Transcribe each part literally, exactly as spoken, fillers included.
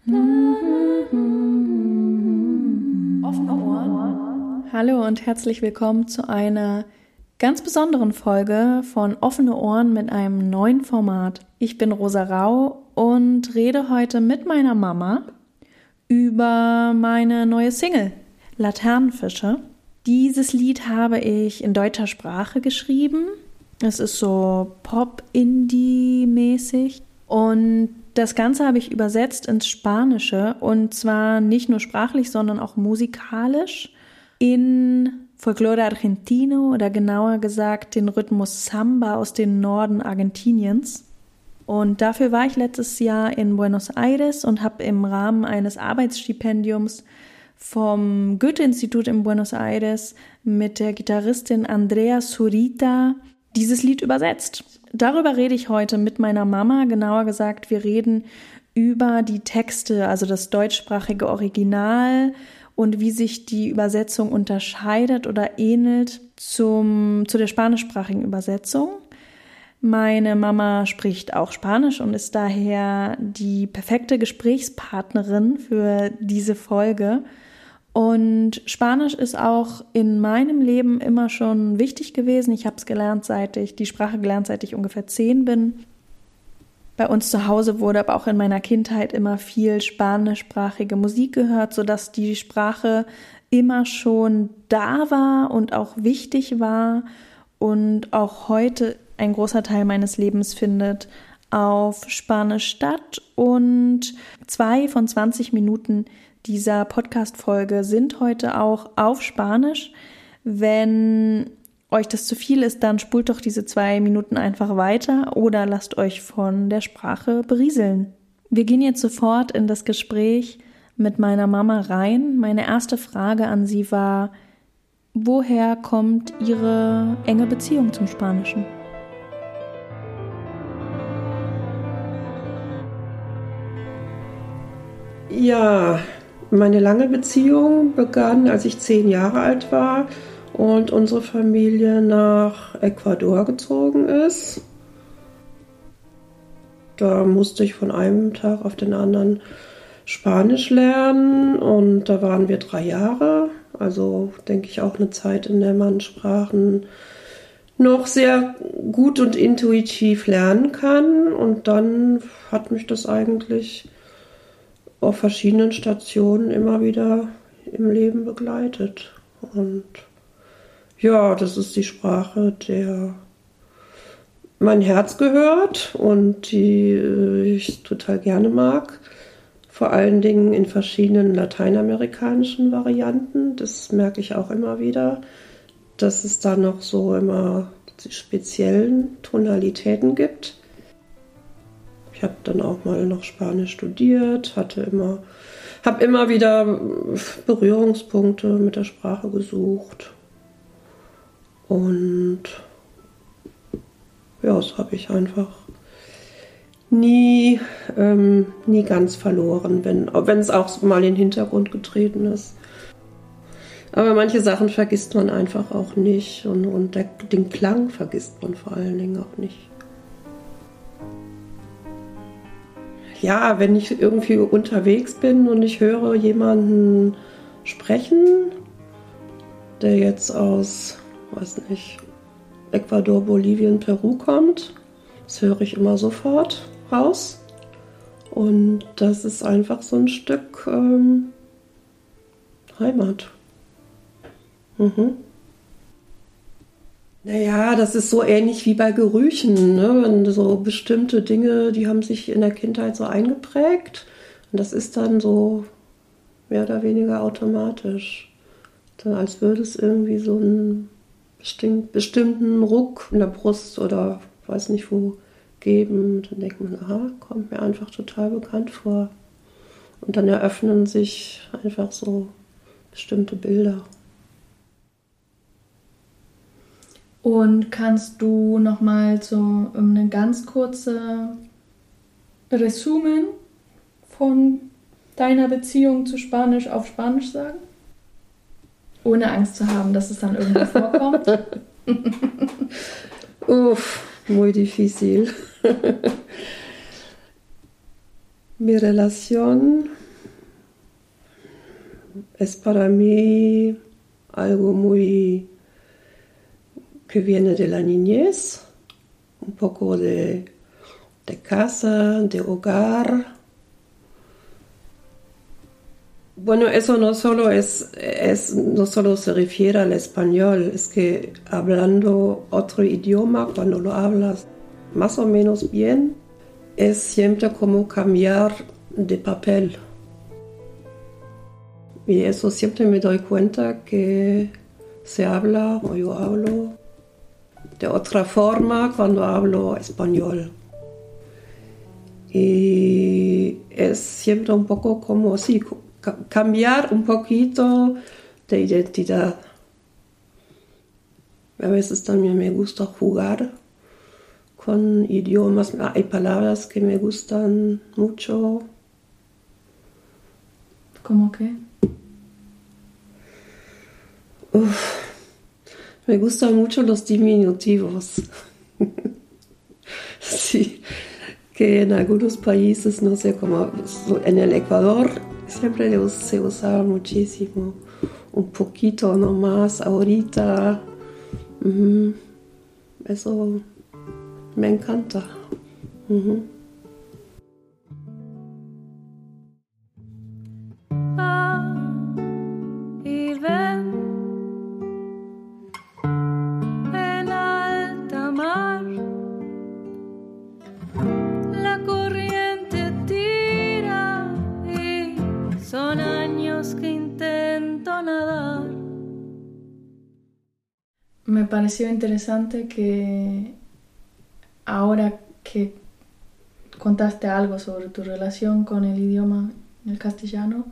Offene Ohren. Hallo und herzlich willkommen zu einer ganz besonderen Folge von Offene Ohren mit einem neuen Format. Ich bin Rosa Rau und rede heute mit meiner Mama über meine neue Single Laternenfische. Dieses Lied habe ich in deutscher Sprache geschrieben. Es ist so Pop-Indie-mäßig und das Ganze habe ich übersetzt ins Spanische und zwar nicht nur sprachlich, sondern auch musikalisch in Folklore Argentino oder genauer gesagt den Rhythmus Samba aus dem Norden Argentiniens. Und dafür war ich letztes Jahr in Buenos Aires und habe im Rahmen eines Arbeitsstipendiums vom Goethe-Institut in Buenos Aires mit der Gitarristin Andrea Zurita dieses Lied übersetzt. Darüber rede ich heute mit meiner Mama. Genauer gesagt, wir reden über die Texte, also das deutschsprachige Original und wie sich die Übersetzung unterscheidet oder ähnelt zum, zu der spanischsprachigen Übersetzung. Meine Mama spricht auch Spanisch und ist daher die perfekte Gesprächspartnerin für diese Folge. Und Spanisch ist auch in meinem Leben immer schon wichtig gewesen. Ich habe es gelernt, seit ich die Sprache gelernt, seit ich ungefähr zehn bin. Bei uns zu Hause wurde aber auch in meiner Kindheit immer viel spanischsprachige Musik gehört, sodass die Sprache immer schon da war und auch wichtig war und auch heute ein großer Teil meines Lebens findet auf Spanisch statt. Und zwei von zwanzig Minuten dieser Podcast-Folge sind heute auch auf Spanisch. Wenn euch das zu viel ist, dann spult doch diese zwei Minuten einfach weiter oder lasst euch von der Sprache berieseln. Wir gehen jetzt sofort in das Gespräch mit meiner Mama rein. Meine erste Frage an sie war, woher kommt ihre enge Beziehung zum Spanischen? Ja, meine lange Beziehung begann, als ich zehn Jahre alt war und unsere Familie nach Ecuador gezogen ist. Da musste ich von einem Tag auf den anderen Spanisch lernen und da waren wir drei Jahre. Also denke ich auch eine Zeit, in der man Sprachen noch sehr gut und intuitiv lernen kann. Und dann hat mich das eigentlich auf verschiedenen Stationen immer wieder im Leben begleitet. Und ja, das ist die Sprache, der mein Herz gehört und die ich total gerne mag. Vor allen Dingen in verschiedenen lateinamerikanischen Varianten. Das merke ich auch immer wieder, dass es da noch so immer die speziellen Tonalitäten gibt. Ich habe dann auch mal noch Spanisch studiert, hatte immer, habe immer wieder Berührungspunkte mit der Sprache gesucht. Und ja, das habe ich einfach nie, ähm, nie ganz verloren, wenn, wenn es auch mal in den Hintergrund getreten ist. Aber manche Sachen vergisst man einfach auch nicht und, und der, den Klang vergisst man vor allen Dingen auch nicht. Ja, wenn ich irgendwie unterwegs bin und ich höre jemanden sprechen, der jetzt aus, weiß nicht, Ecuador, Bolivien, Peru kommt, das höre ich immer sofort raus. Und das ist einfach so ein Stück ähm, Heimat. Mhm. Naja, das ist so ähnlich wie bei Gerüchen, ne? Wenn so bestimmte Dinge, die haben sich in der Kindheit so eingeprägt und das ist dann so mehr oder weniger automatisch. Dann als würde es irgendwie so einen bestimmt, bestimmten Ruck in der Brust oder weiß nicht wo geben. Und dann denkt man, aha, kommt mir einfach total bekannt vor. Und dann eröffnen sich einfach so bestimmte Bilder. Und kannst du nochmal so eine ganz kurze Resumen von deiner Beziehung zu Spanisch auf Spanisch sagen? Ohne Angst zu haben, dass es dann irgendwo vorkommt. Uff, muy difícil. Mi relación es para mí algo muy que viene de la niñez, un poco de, de casa, de hogar. Bueno, eso no solo es, es, no solo se refiere al español, es que hablando otro idioma, cuando lo hablas más o menos bien, es siempre como cambiar de papel. Y eso siempre me doy cuenta que se habla o yo hablo de otra forma cuando hablo español. Y es siempre un poco como, sí, cambiar un poquito de identidad. A veces también me gusta jugar con idiomas. Hay palabras que me gustan mucho. ¿Cómo qué? Uf, me gustan mucho los diminutivos. Sí, que en algunos países, no sé, como en el Ecuador, siempre se usaba muchísimo. Un poquito nomás, ahorita. Uh-huh. Eso me encanta. Uh-huh. Me pareció interesante que ahora que contaste algo sobre tu relación con el idioma, el castellano,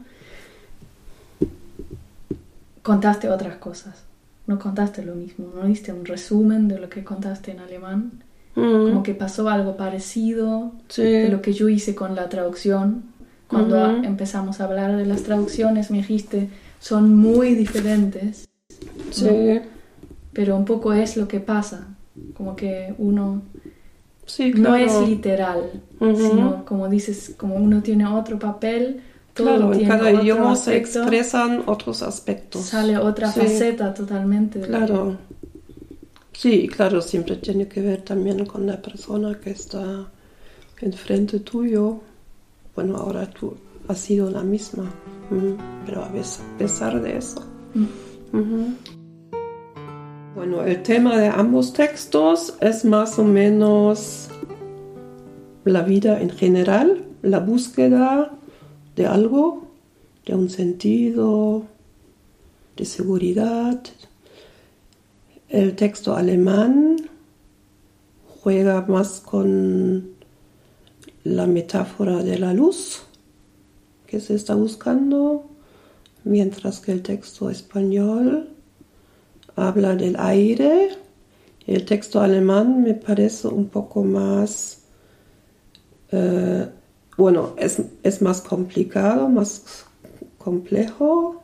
contaste otras cosas. No contaste lo mismo, no diste un resumen de lo que contaste en alemán. Mm. Como que pasó algo parecido sí. de lo que yo hice con la traducción. Cuando uh-huh. empezamos a hablar de las traducciones me dijiste, son muy diferentes. Sí. ¿no? Pero un poco es lo que pasa, como que uno sí, claro. no es literal, uh-huh. sino como dices, como uno tiene otro papel, todo claro, tiene en cada otro idioma aspecto, se expresan otros aspectos. Sale otra sí. faceta totalmente. De... Claro, sí, claro, siempre tiene que ver también con la persona que está enfrente tuyo. Bueno, ahora tú has sido la misma, uh-huh. pero a veces, a pesar de eso. Uh-huh. Uh-huh. Bueno, el tema de ambos textos es más o menos la vida en general, la búsqueda de algo, de un sentido, de seguridad. El texto alemán juega más con la metáfora de la luz que se está buscando, mientras que el texto español habla del aire. El texto alemán me parece un poco más, eh, bueno, es, es más complicado, más complejo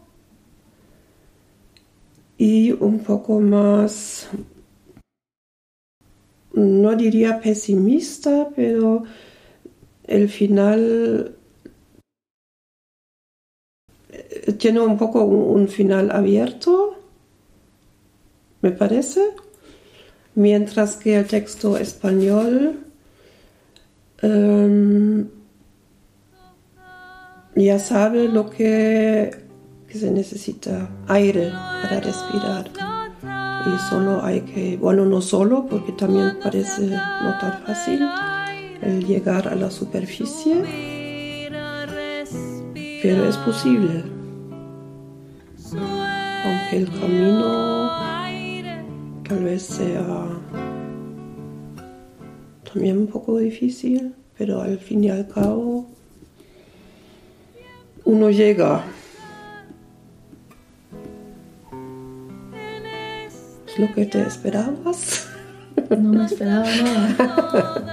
y un poco más, no diría pesimista, pero el final tiene un poco un, un final abierto, me parece, mientras que el texto español um, ya sabe lo que, que se necesita, aire para respirar. Y solo hay que, bueno, no solo, porque también parece no tan fácil el llegar a la superficie, pero es posible, aunque el camino tal vez sea también un poco difícil, pero al fin y al cabo uno llega. ¿Es lo que te esperabas? No me esperaba nada.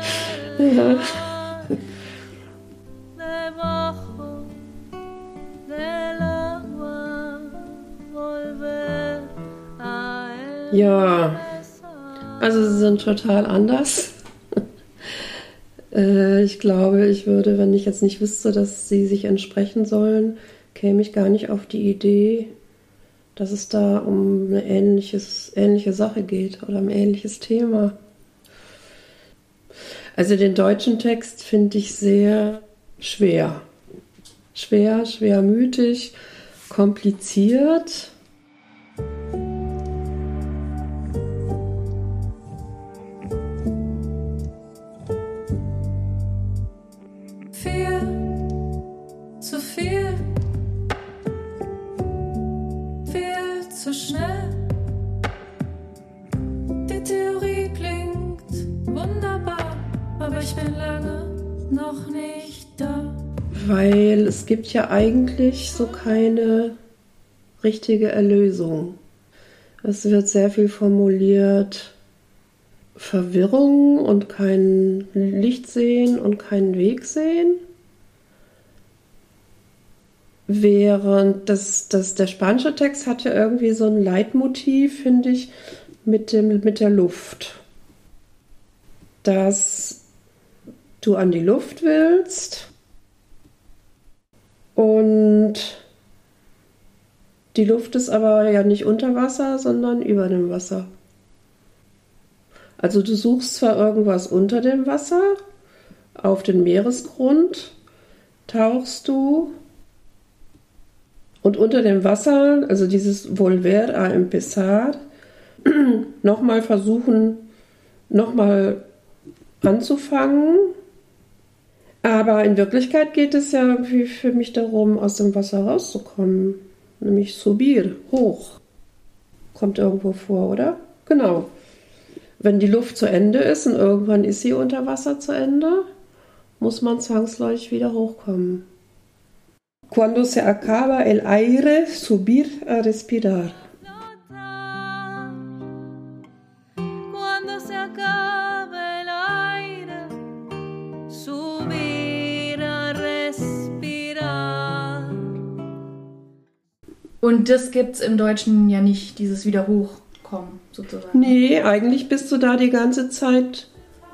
Ja, also sie sind total anders. Äh, ich glaube, ich würde, wenn ich jetzt nicht wüsste, dass sie sich entsprechen sollen, käme ich gar nicht auf die Idee, dass es da um eine ähnliches, ähnliche Sache geht oder um ein ähnliches Thema. Also den deutschen Text finde ich sehr schwer. Schwer, schwermütig, kompliziert. Viel, zu viel, viel zu schnell. Die Theorie klingt wunderbar, aber ich bin lange noch nicht da. Weil es gibt ja eigentlich so keine richtige Erlösung. Es wird sehr viel formuliert, Verwirrung und kein Licht sehen und keinen Weg sehen. Während das, das, der spanische Text hat ja irgendwie so ein Leitmotiv, finde ich, mit, dem, mit der Luft. Dass du an die Luft willst und die Luft ist aber ja nicht unter Wasser, sondern über dem Wasser. Also du suchst zwar irgendwas unter dem Wasser, auf den Meeresgrund tauchst du und unter dem Wasser, also dieses Volver a empezar, nochmal versuchen, nochmal anzufangen. Aber in Wirklichkeit geht es ja für mich darum, aus dem Wasser rauszukommen. Nämlich subir, hoch. Kommt irgendwo vor, oder? Genau. Wenn die Luft zu Ende ist und irgendwann ist sie unter Wasser zu Ende, muss man zwangsläufig wieder hochkommen. Cuando se acaba el aire, subir a respirar. Cuando se acabe el aire, subir a respirar. Und das gibt's im Deutschen ja nicht, dieses wieder hochkommen sozusagen. Nee, eigentlich bist du da die ganze Zeit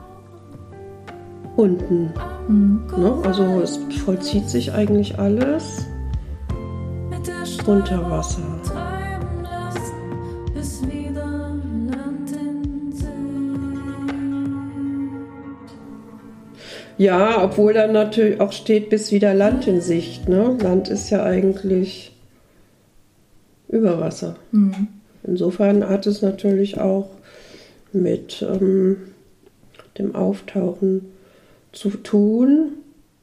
unten. Mhm. Ne? Also es vollzieht sich eigentlich alles unter Wasser. Treiben lassen, bis wieder Land in Sicht. Ja, obwohl dann natürlich auch steht, bis wieder Land in Sicht. Ne? Land ist ja eigentlich über Wasser. Mhm. Insofern hat es natürlich auch mit ähm, dem Auftauchen zu tun,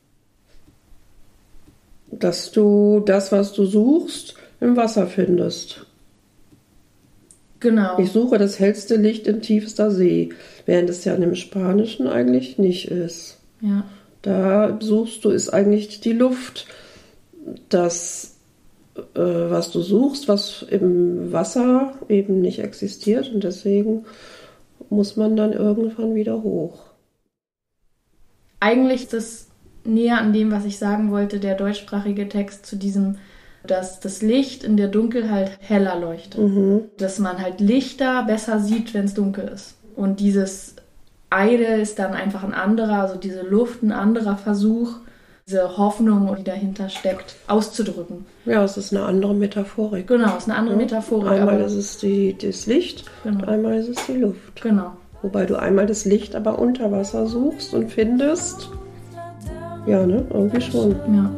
dass du das, was du suchst, im Wasser findest. Genau. Ich suche das hellste Licht in tiefster See, während es ja in dem Spanischen eigentlich nicht ist. Ja. Da suchst du, ist eigentlich die Luft das, äh, was du suchst, was im Wasser eben nicht existiert, und deswegen muss man dann irgendwann wieder hoch. Eigentlich ist es näher an dem, was ich sagen wollte, der deutschsprachige Text zu diesem, dass das Licht in der Dunkelheit heller leuchtet. Mhm. Dass man halt Lichter besser sieht, wenn es dunkel ist. Und dieses Aire ist dann einfach ein anderer, also diese Luft, ein anderer Versuch, diese Hoffnung, die dahinter steckt, auszudrücken. Ja, es ist eine andere Metaphorik. Genau, es ist eine andere Ja. Metaphorik. Einmal aber, ist es die, das Licht, Genau. und einmal ist es die Luft. Genau. Wobei du einmal das Licht aber unter Wasser suchst und findest. Ja, ne? Irgendwie schon. Ja.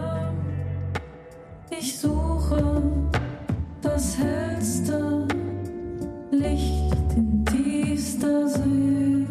Ich suche das hellste Licht in tiefster See.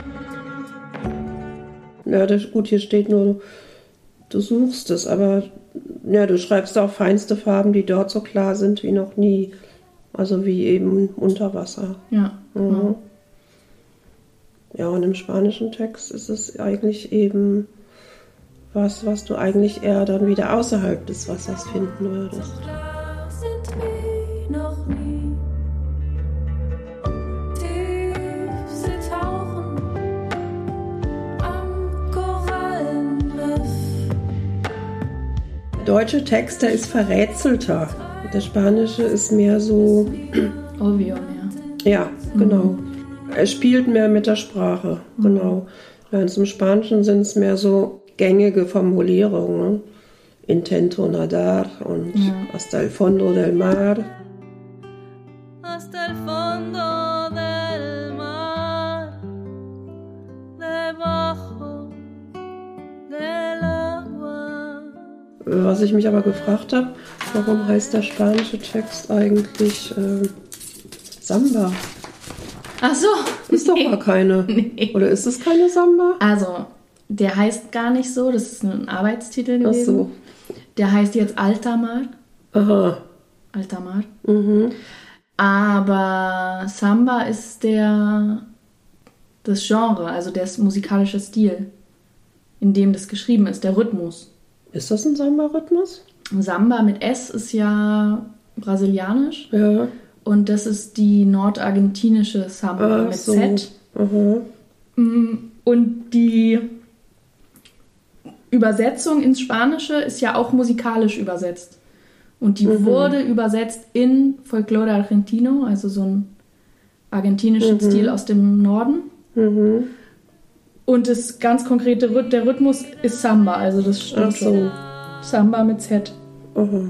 Ja, das, gut, hier steht nur, du suchst es, aber ja, du schreibst auch feinste Farben, die dort so klar sind wie noch nie. Also wie eben unter Wasser. Ja. Mhm. Ja, und im spanischen Text ist es eigentlich eben was, was du eigentlich eher dann wieder außerhalb des Wassers finden würdest. Klar sind wie noch nie. Tief sie tauchen am Korallenriff. Der deutsche Text, der ist verrätselter. Der spanische ist mehr so, Obvio, ja. ja, genau. Er spielt mehr mit der Sprache, genau. Während im Spanischen sind es mehr so gängige Formulierungen. Ne? Intento nadar und ja. Hasta el fondo del mar. Hasta el fondo del mar, debajo del agua. Was ich mich aber gefragt habe, warum heißt der spanische Text eigentlich äh, Samba? Ach so. Ist doch gar keine. Nee. Oder ist es keine Samba? Also, der heißt gar nicht so. Das ist ein Arbeitstitel gewesen. Ach so. Der heißt jetzt Alta Mar. Aha. Alta Mar. Mhm. Aber Samba ist der das Genre, also der musikalische Stil, in dem das geschrieben ist, der Rhythmus. Ist das ein Samba-Rhythmus? Samba mit S ist ja brasilianisch. Ja. Und das ist die nordargentinische Samba Ach mit so. Z. Aha. Und die Übersetzung ins Spanische ist ja auch musikalisch übersetzt. Und die mhm. wurde übersetzt in Folklore Argentino, also so einen argentinischen mhm. Stil aus dem Norden. Mhm. Und das ganz konkrete, der Rhythmus ist Samba, also das stimmt Ach so. schon. Samba mit Z. Aha.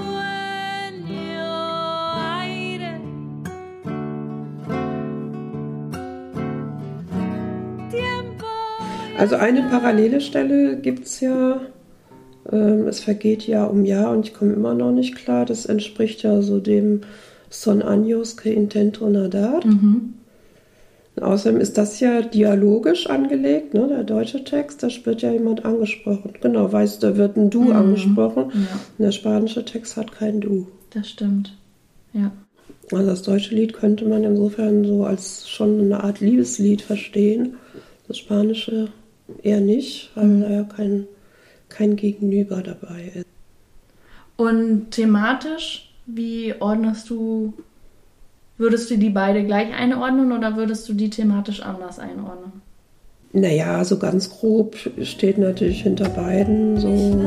Also eine parallele Stelle gibt es ja, ähm, es vergeht Jahr um Jahr und ich komme immer noch nicht klar, das entspricht ja so dem Son años que intento nadar. Mhm. Und außerdem ist das ja dialogisch angelegt, ne, der deutsche Text, da wird ja jemand angesprochen. Genau, weißt du, da wird ein Du mhm. angesprochen ja. und der spanische Text hat kein Du. Das stimmt, ja. Also das deutsche Lied könnte man insofern so als schon eine Art Liebeslied verstehen, das spanische eher nicht, weil mhm. da ja kein, kein Gegenüber dabei ist. Und thematisch, wie ordnest du, würdest du die beide gleich einordnen oder würdest du die thematisch anders einordnen? Naja, so ganz grob steht natürlich hinter beiden so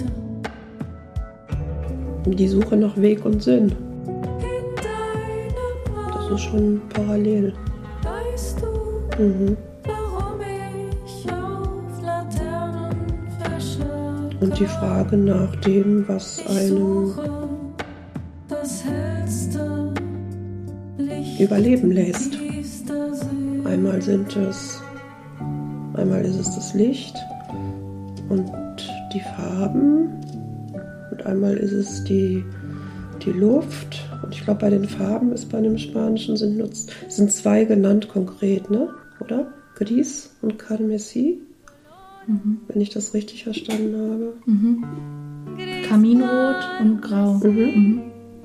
die Suche nach Weg und Sinn. Das ist schon parallel. Mhm. Und die Frage nach dem, was einem überleben lässt. Einmal sind es, einmal ist es das Licht und die Farben und einmal ist es die, die Luft. Und ich glaube, bei den Farben ist bei dem Spanischen sind, nur, sind zwei genannt konkret, ne? Oder? Gris und Carmesí. Mhm. Wenn ich das richtig verstanden habe. Mhm. Kaminrot und Grau. Mhm. Mhm.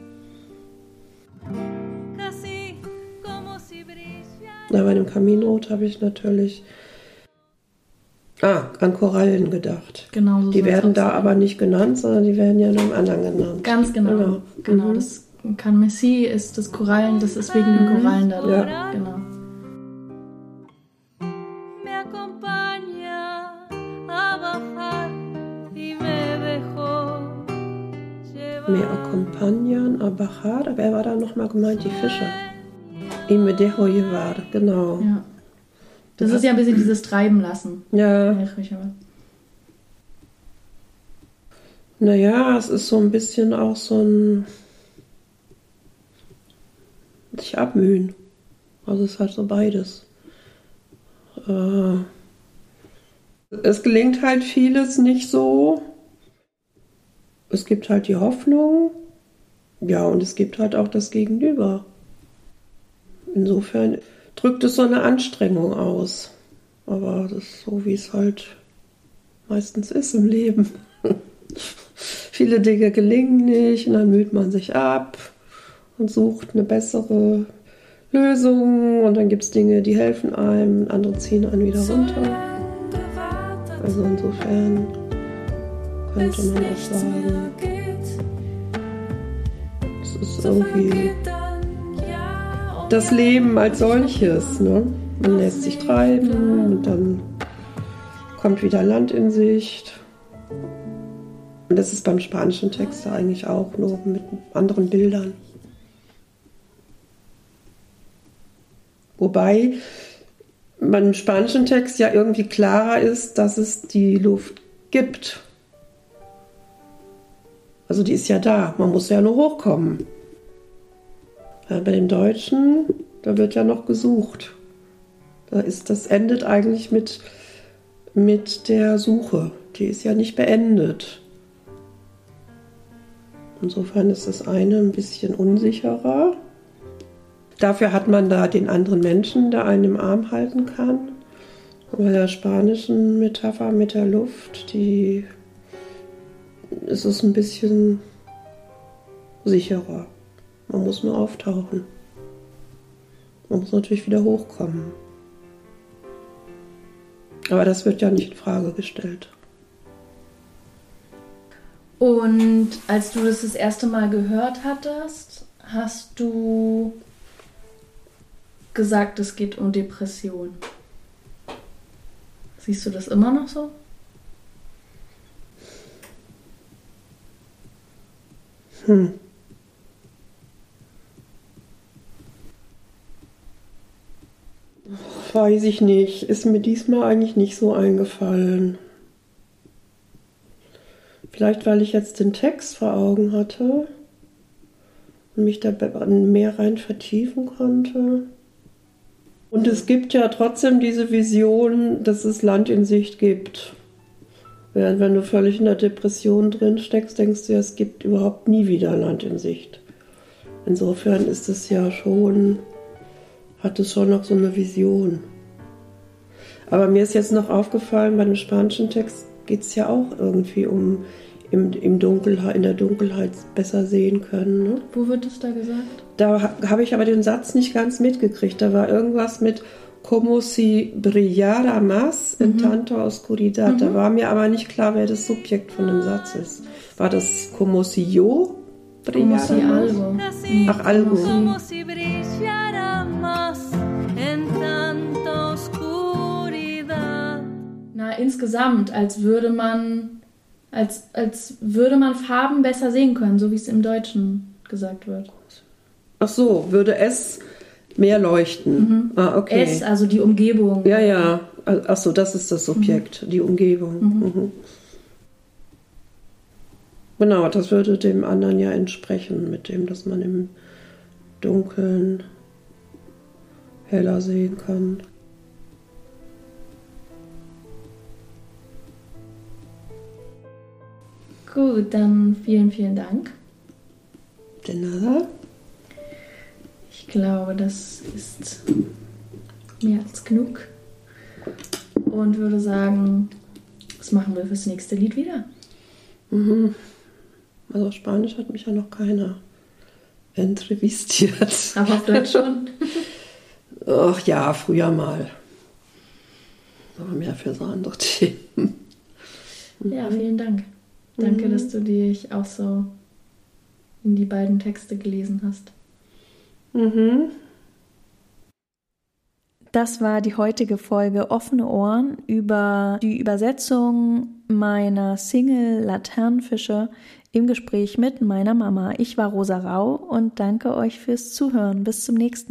Na, bei dem Kaminrot habe ich natürlich ah, an Korallen gedacht. Genau so. Die werden da sein. Aber nicht genannt, sondern die werden ja in einem anderen genannt. Ganz genau. Genau, genau mhm. Das Carmesí ist das Korallen, das ist wegen den Korallen da drin. Ja. Genau. Me acompañan a bajar, aber er war da nochmal gemeint, die Fischer. Y me dejo llevar, genau. Ja. Das ist ja ein bisschen dieses Treiben lassen. Ja. Naja, es ist so ein bisschen auch so ein sich abmühen. Also es ist halt so beides. Äh, es gelingt halt vieles nicht so. Es gibt halt die Hoffnung, ja, und es gibt halt auch das Gegenüber. Insofern drückt es so eine Anstrengung aus. Aber das ist so, wie es halt meistens ist im Leben. Viele Dinge gelingen nicht und dann müht man sich ab und sucht eine bessere Lösung und dann gibt es Dinge, die helfen einem und andere ziehen einen wieder runter. Also insofern könnte man auch sagen, es ist irgendwie das Leben als solches. Ne? Man lässt sich treiben und dann kommt wieder Land in Sicht. Und das ist beim spanischen Text eigentlich auch, nur mit anderen Bildern. beim spanischen Text ja irgendwie klarer ist, dass es die Luft gibt. Also die ist ja da, man muss ja nur hochkommen. Ja, bei dem Deutschen, da wird ja noch gesucht. Da ist, das endet eigentlich mit, mit der Suche. Die ist ja nicht beendet. Insofern ist das eine ein bisschen unsicherer. Dafür hat man da den anderen Menschen, der einen im Arm halten kann. Und bei der spanischen Metapher mit der Luft, die ist es ein bisschen sicherer. Man muss nur auftauchen. Man muss natürlich wieder hochkommen. Aber das wird ja nicht in Frage gestellt. Und als du das das erste Mal gehört hattest, hast du gesagt, es geht um Depression. Siehst du das immer noch so? Hm. Weiß ich nicht. Ist mir diesmal eigentlich nicht so eingefallen. Vielleicht, weil ich jetzt den Text vor Augen hatte und mich da mehr rein vertiefen konnte. Und es gibt ja trotzdem diese Vision, dass es Land in Sicht gibt. Während wenn du völlig in der Depression drin steckst, denkst du ja, es gibt überhaupt nie wieder Land in Sicht. Insofern ist es ja schon, hat es schon noch so eine Vision. Aber mir ist jetzt noch aufgefallen, bei dem spanischen Text geht es ja auch irgendwie um im, im Dunkelheit, in der Dunkelheit besser sehen können. Ne? Wo wird es da gesagt? Da ha, habe ich aber den Satz nicht ganz mitgekriegt. Da war irgendwas mit como si brillara más en tanta oscuridad. Mhm. Da war mir aber nicht klar, wer das Subjekt von dem Satz ist. War das como si yo brillara? Como si algo. Ach, algo. Como si brillara más en tanta oscuridad. Na, insgesamt, als würde man als, als würde man Farben besser sehen können, so wie es im Deutschen gesagt wird. Ach so, würde es mehr leuchten. Mhm. Ah, okay. Es, also die Umgebung. Ja, ja. Ach so, das ist das Subjekt, mhm. die Umgebung. Mhm. Mhm. Genau, das würde dem anderen ja entsprechen, mit dem, dass man im Dunkeln heller sehen kann. Gut, dann vielen, vielen Dank. De nada. Ich glaube, das ist mehr als genug. Und würde sagen, was machen wir fürs nächste Lied wieder? Mhm. Also auf Spanisch hat mich ja noch keiner entrevistiert. Aber auf Deutsch schon? Ach ja, früher mal. Aber mehr für so andere Themen. Ja, vielen Dank. Danke, mhm. dass du dich auch so in die beiden Texte gelesen hast. Mhm. Das war die heutige Folge Offene Ohren über die Übersetzung meiner Single Laternenfische im Gespräch mit meiner Mama. Ich war Rosa Rau und danke euch fürs Zuhören. Bis zum nächsten Mal.